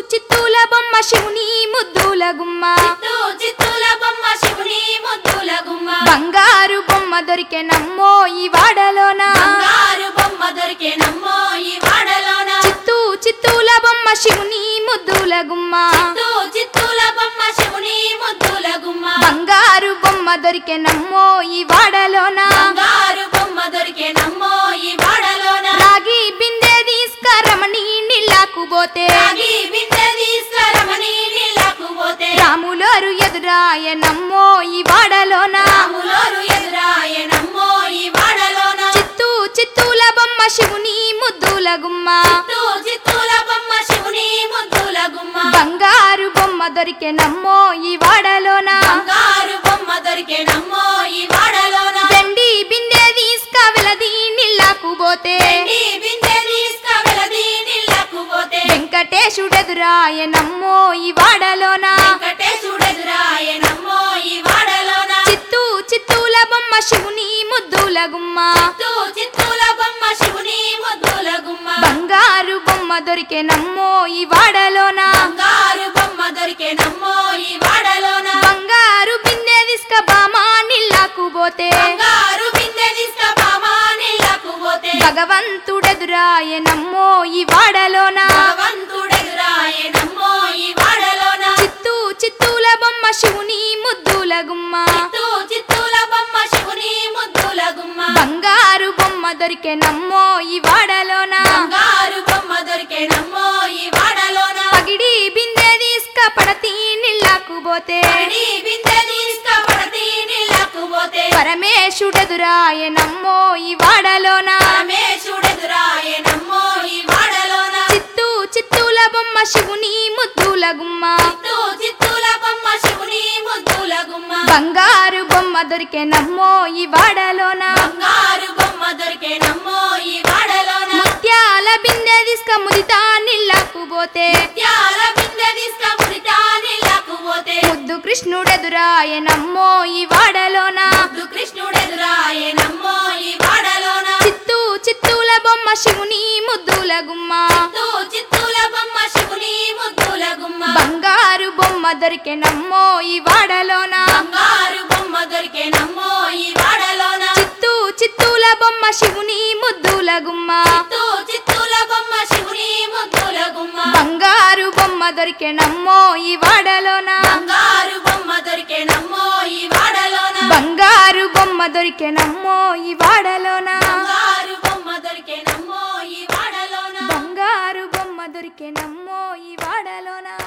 చిత్తూల బొమ్మ శివుని ముద్దుల గుమ్మ చిత్తూల బొమ్మ శివుని ముద్దుల గుమ్మ బంగారు బొమ్మ దొరికే నమ్మో ఈ వాడలోన బంగారు బొమ్మ దొరికే నమ్మో ఈ వాడలోన చిత్తూల బొమ్మ శివుని ముద్దుల గుమ్మ చిత్తూల బొమ్మ శివుని ముద్దుల గుమ్మ బంగారు బొమ్మ దొరికే నమ్మో ఈ వాడలోన బంగారు బొమ్మ దొరికే నమ్మో ఈ వాడలోన రాగి బిందె తీసుకరమణి నీళ్ళకు పోతే రాగి బిందె తీసుకురమని నీళ్ళకు పోతే రాములోరు ఎదురాయ నమ్మో ఈ వాడలోన రాములోరు ఎదురాయ నమ్మో ఈ వాడలోన చిత్తూల బొమ్మ శివుని ముద్దుల గుమ్మ చిత్తూల బొమ్మ శివుని ముద్దుల గుమ్మ బంగారు బొమ్మ దొరికే నమ్మో ఈ వాడలోన బంగారు బొమ్మ దొరికే నమ్మో ఈ వాడలోన వెండి బిందె తీసుకవెలది నీళ్ళకు పోతే వెండి బిందె తీసుకువెలది నీళ్ళకు పోతే వెంకటేశుడెదురాయ నమ్మో ఈ వాడలోన వెంకటేశుడెదురాయ నమ్మో ఈ వాడలోన చిత్తూల బొమ్మ శివుని ముద్దుల గుమ్మ చిత్తూల బొమ్మ శివుని ముద్దుల గుమ్మ బంగారు బొమ్మ దొరికే నమ్మో ఈ వాడలోన బంగారు బొమ్మ దొరికే నమ్మో ఈ వాడలోన బంగారు బిందె తీసుక బామా నీళ్ళకు పోతే బంగారు బిందె తీసుకుపామా నీళ్ళకు పోతే భగవంతుడెదురాయ నమ్మో ఈ వాడలోన భగవంతుడెదురాయ నమ్మో ఈ వాడలోన చిత్తూల బొమ్మ శివుని ముద్దుల గుమ్మ చిత్తూల బొమ్మ శివుని ముద్దుల గుమ్మ బంగారు బొమ్మ దొరికే నమ్మో ఈ వాడలోన బంగారు బొమ్మ దొరికే నమ్మో ఈ వాడలోన పగిడి బిందె తీసుక పడతి నీళ్ళకు పోతే పడి బిందె తీసుకుపడతి నీళ్ళకు పోతే పరమేశుడెదురాయ నమ్మో ఈ వాడలోన పరమేశుడెదురాయ నమ్మో ఈ వాడలోన చిత్తూల బొమ్మ శివుని ముద్దుల గుమ్మ చిత్తూల బొమ్మ శివుని ముద్దుల గుమ్మ బంగారు బొమ్మ దొరికే నమ్మో ఈ వాడలోన బంగారు బొమ్మ దొరికే నమ్మో ఈ వాడలోన ముత్యాల బిందె తీసుక ముదితా నీళ్ళకు పోతే ముత్యాల బిందె తీసుకుపుడితా నీళ్ళకు పోతే ముద్దు కృష్ణుడెదురాయ నమ్మో ఈ వాడలోన కృష్ణుడెదురాయ నమ్మో ఈ వాడలోన చిత్తూల బొమ్మ శివుని ముద్దుల గుమ్మ చిత్తూల బొమ్మ శివుని ముద్దుల గుమ్మ బంగారు బొమ్మ దొరికే నమ్మో ఈ వాడలోన బంగారు బొమ్మ దొరికే నమ్మో ఈ వాడలోన చిత్తూల బొమ్మ శివుని ముద్దుల గుమ్మ చిత్తూల బొమ్మ శివుని ముద్దుల గుమ్మ బంగారు బొమ్మ దొరికే నమ్మో ఈ వాడలోన బంగారు బొమ్మ దొరికే నమ్మో ఈ వాడలోన బంగారు బొమ్మ దొరికే నమ్మో ఈ వాడలోన బంగారు బొమ్మ దొరికే నమ్మో ఈ వాడలోన బంగారు బొమ్మ దొరికే నమ్మో ఈ వాడలోన